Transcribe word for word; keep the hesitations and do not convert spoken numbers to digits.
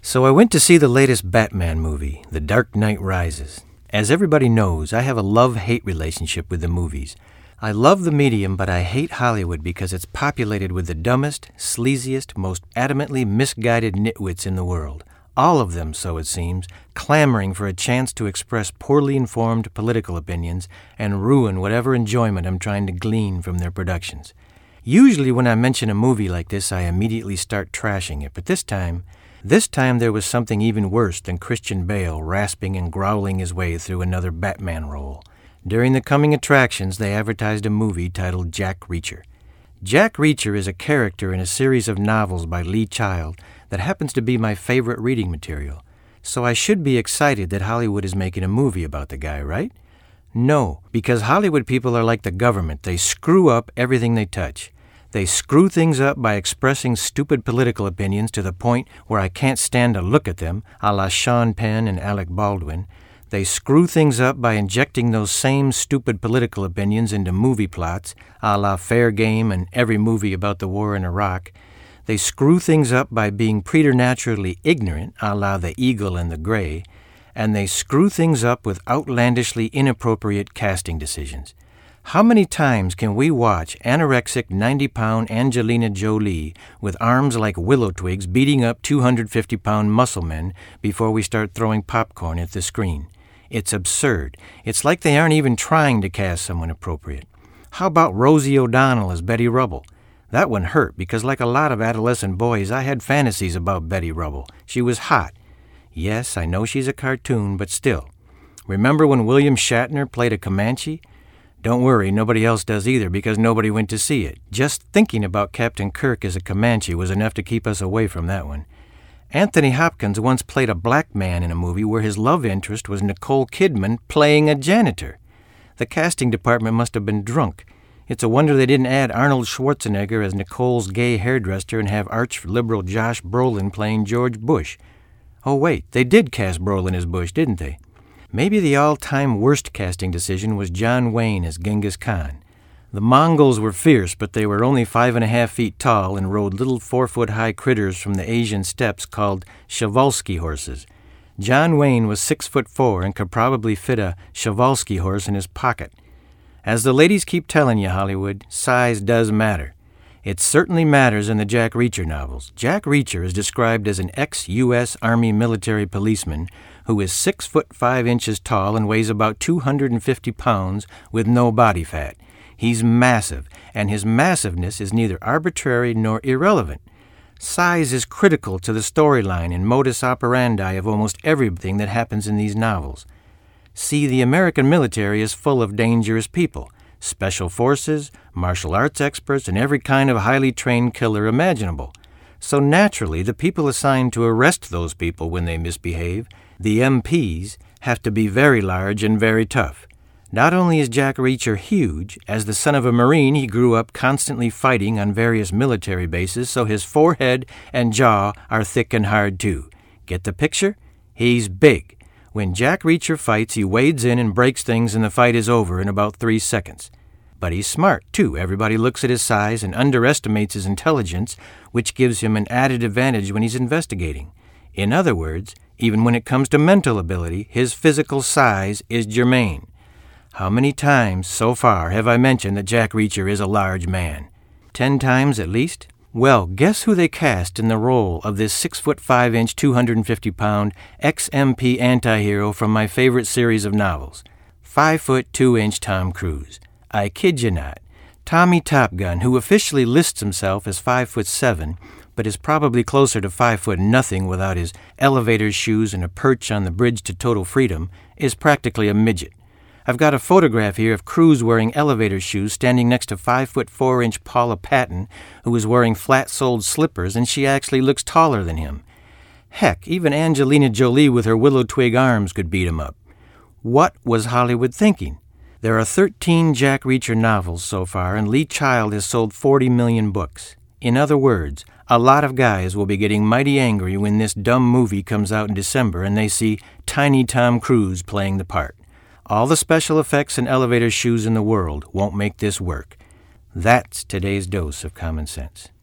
So I went to see the latest Batman movie, The Dark Knight Rises. As everybody knows, I have a love-hate relationship with the movies. I love the medium, but I hate Hollywood because it's populated with the dumbest, sleaziest, most adamantly misguided nitwits in the world. All of them, so it seems, clamoring for a chance to express poorly informed political opinions and ruin whatever enjoyment I'm trying to glean from their productions. Usually when I mention a movie like this, I immediately start trashing it, but this time... This time there was something even worse than Christian Bale rasping and growling his way through another Batman role. During the coming attractions, they advertised a movie titled Jack Reacher. Jack Reacher is a character in a series of novels by Lee Child that happens to be my favorite reading material. So I should be excited that Hollywood is making a movie about the guy, right? No, because Hollywood people are like the government. They screw up everything they touch. They screw things up by expressing stupid political opinions to the point where I can't stand to look at them, a la Sean Penn and Alec Baldwin. They screw things up by injecting those same stupid political opinions into movie plots, a la Fair Game and every movie about the war in Iraq. They screw things up by being preternaturally ignorant, a la The Eagle and the Gray. And they screw things up with outlandishly inappropriate casting decisions. How many times can we watch anorexic ninety-pound Angelina Jolie with arms like willow twigs beating up two hundred fifty pound muscle men before we start throwing popcorn at the screen? It's absurd. It's like they aren't even trying to cast someone appropriate. How about Rosie O'Donnell as Betty Rubble? That one hurt because, like a lot of adolescent boys, I had fantasies about Betty Rubble. She was hot. Yes, I know she's a cartoon, but still. Remember when William Shatner played a Comanche? Don't worry, nobody else does either because nobody went to see it. Just thinking about Captain Kirk as a Comanche was enough to keep us away from that one. Anthony Hopkins once played a black man in a movie where his love interest was Nicole Kidman playing a janitor. The casting department must have been drunk. It's a wonder they didn't add Arnold Schwarzenegger as Nicole's gay hairdresser and have arch-liberal Josh Brolin playing George Bush. Oh wait, they did cast Brolin as Bush, didn't they? Maybe the all-time worst casting decision was John Wayne as Genghis Khan. The Mongols were fierce, but they were only five and a half feet tall and rode little four-foot-high critters from the Asian steppes called Przewalski horses. John Wayne was six foot four and could probably fit a Przewalski horse in his pocket. As the ladies keep telling you, Hollywood, size does matter. It certainly matters in the Jack Reacher novels. Jack Reacher is described as an ex-U S Army military policeman who is six foot five inches tall and weighs about two hundred fifty pounds with no body fat. He's massive, and his massiveness is neither arbitrary nor irrelevant. Size is critical to the storyline and modus operandi of almost everything that happens in these novels. See, the American military is full of dangerous people. Special forces, martial arts experts, and every kind of highly trained killer imaginable. So naturally, the people assigned to arrest those people when they misbehave, the M Ps, have to be very large and very tough. Not only is Jack Reacher huge, as the son of a Marine, he grew up constantly fighting on various military bases, so his forehead and jaw are thick and hard too. Get the picture? He's big. When Jack Reacher fights, he wades in and breaks things and the fight is over in about three seconds. But he's smart, too. Everybody looks at his size and underestimates his intelligence, which gives him an added advantage when he's investigating. In other words, even when it comes to mental ability, his physical size is germane. How many times so far have I mentioned that Jack Reacher is a large man? Ten times at least? Well, guess who they cast in the role of this six foot five inch, two hundred fifty pound ex-M P anti-hero from my favorite series of novels? Five foot two inch Tom Cruise. I kid you not. Tommy Top Gun, who officially lists himself as five foot seven, but is probably closer to five foot nothing without his elevator shoes and a perch on the bridge to total freedom, is practically a midget. I've got a photograph here of Cruise wearing elevator shoes standing next to five foot four inch Paula Patton, who is wearing flat-soled slippers, and she actually looks taller than him. Heck, even Angelina Jolie with her willow twig arms could beat him up. What was Hollywood thinking? There are thirteen Jack Reacher novels so far, and Lee Child has sold forty million books. In other words, a lot of guys will be getting mighty angry when this dumb movie comes out in December and they see tiny Tom Cruise playing the part. All the special effects and elevator shoes in the world won't make this work. That's today's dose of common sense.